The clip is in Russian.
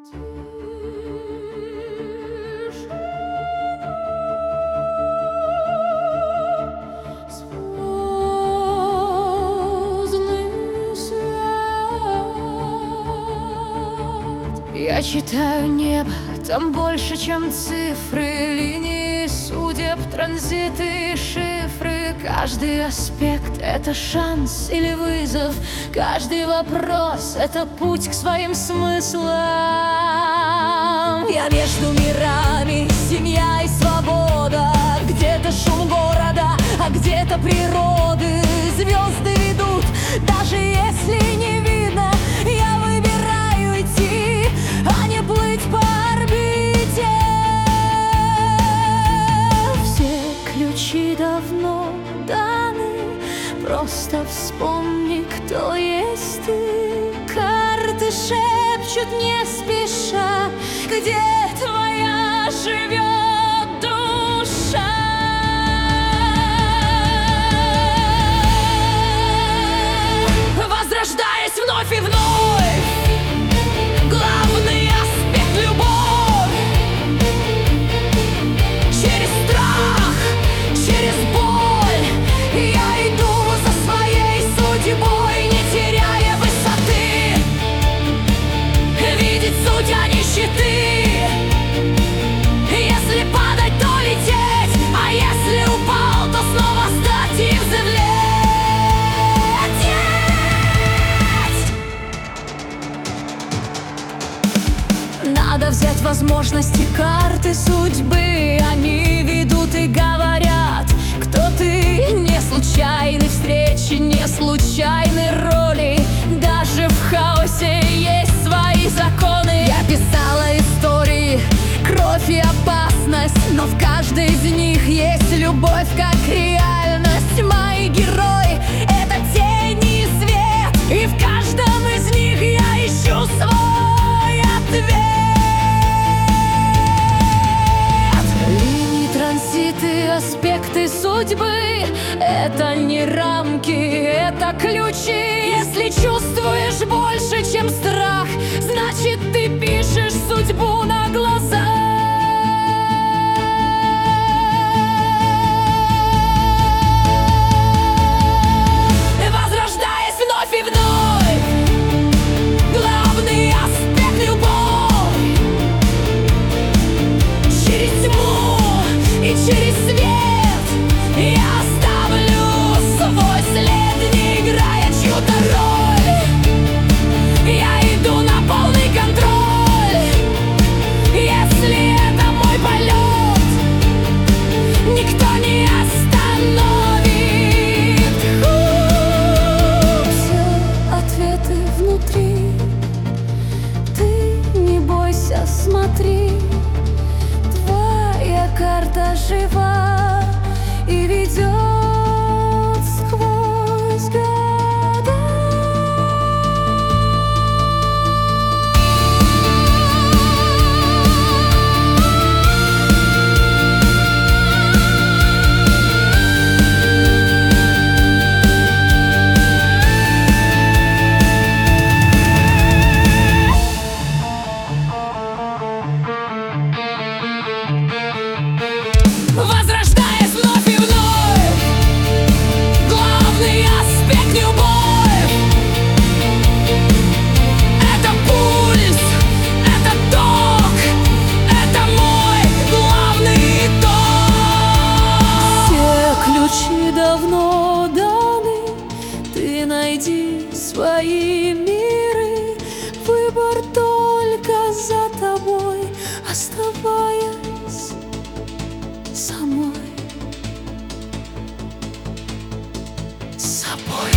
Я читаю небо, там больше, чем цифры, линии судеб, транзиты и шифры. Каждый аспект — это шанс или вызов, каждый вопрос — это путь к своим смыслам. Я между мирами, семья и свобода, где-то шум города, а где-то природы. Звезды ведут, даже если не видно. Я выбираю идти, а не плыть по орбите. Все ключи давно даны, просто вспомни, кто есть ты. Карты шепчут не спеша, где твоя живет душа. Возрождаясь вновь и вновь, главный аспект — любовь. Через страх, через боль я иду за своей судьбой, не теряя высоты. Видеть суть, а не щиты. Если падать, то лететь, а если упал, то снова встать и взлететь. Надо взять возможности, карты судьбы. Они ведут и говорят, кто ты. Не случайны встречи, не случайны роли. Даже в хаосе есть свои законы. Я писала истории, кровь и опасность, но в каждой из них есть любовь как реальность. Мои герои — это тени и свет, и в каждом из них я ищу свой ответ. Линии, транзиты, аспекты судьбы — это не рамки, это ключи. Если чувствуешь больше, чем страх, значит, ты пишешь судьбу на глазах. Возрождаясь вновь и вновь, главный аспект — любовь. Через тьму и через свет я оставлю свой след, не играя чью-то роль. Я иду на полный контроль. Если это мой полет, никто не остановит. Все ответы внутри, ты не бойся, смотри. Твоя карта жива и ведет сквозь года. Возрождаясь вновь и вновь, главный аспект — любовь. Это пульс, это ток, это мой главный итог. Все ключи давно даны, ты найди свои миры. Выбор только за тобой, оставаясь самой собой.